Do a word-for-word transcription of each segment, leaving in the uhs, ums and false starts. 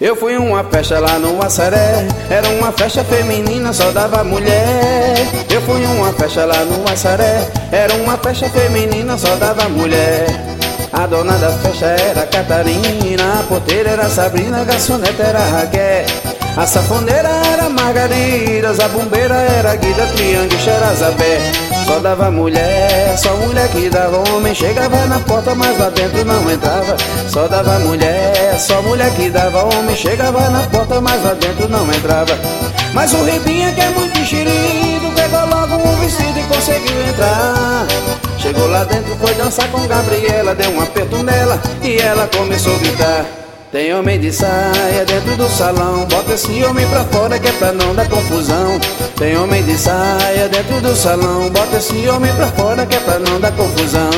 Eu fui em uma festa lá no Açaré, era uma festa feminina, só dava mulher. Eu fui em uma festa lá no Açaré, era uma festa feminina, só dava mulher. A dona da festa era Catarina, a porteira era Sabrina, a garçoneta era Raquel. A safoneira era Margarida, a bombeira era Guida, Triângulo, Xerazabé. Só dava mulher, só mulher que dava homem. Chegava na porta, mas lá dentro não entrava. Só dava mulher, só mulher que dava homem. Chegava na porta, mas lá dentro não entrava. Mas o Ribinha, que é muito enxerido, pegou logo um vestido e conseguiu entrar. Chegou lá dentro, foi dançar com Gabriela, deu um aperto nela e ela começou a gritar: tem homem de saia dentro do salão, bota esse homem pra fora que é pra não dar confusão. Tem homem de saia dentro do salão, bota esse homem pra fora que é pra não dar confusão.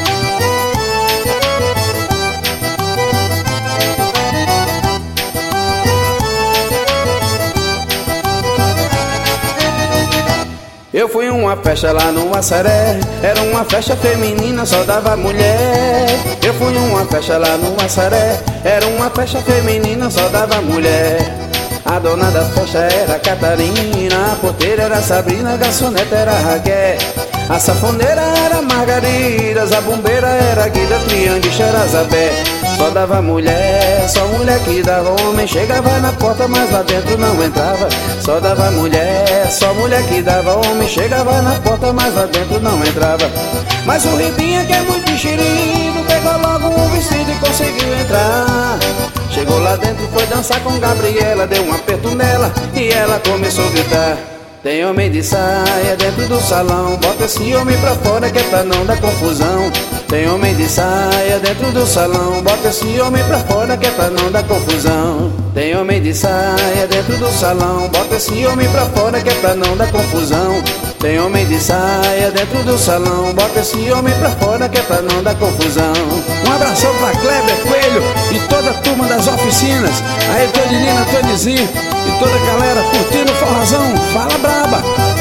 Eu fui em uma festa lá no Açaré, era uma festa feminina, só dava mulher. Eu fui em uma festa lá no Açaré, era uma festa feminina, só dava mulher. A dona da festa era Catarina, a porteira era Sabrina, a garçoneta era Raquel. A safoneira era Margarida, a bombeira era Guida, Triângulo, Xerazabé. Só dava mulher, só mulher que dava homem. Chegava na porta, mas lá dentro não entrava. Só dava mulher, só mulher que dava homem. Chegava na porta, mas lá dentro não entrava. Mas o Ribinha, que é muito enxerido, pegou logo um vestido e conseguiu entrar. Chegou lá dentro, foi dançar com Gabriela, deu um aperto nela e ela começou a gritar: tem homem de saia dentro do salão, bota esse homem pra fora que é pra não dar confusão. Tem homem de saia dentro do salão, bota esse homem pra fora que é pra não dar confusão. Tem homem de saia dentro do salão, bota esse homem pra fora que é pra não dar confusão. Tem homem de saia dentro do salão, bota esse homem pra fora que é pra não dar confusão. Um abração pra Kleber Coelho e toda a turma das oficinas. Aí Toninina, Tonizinho e toda a galera curtindo o forrozão. Fala braba!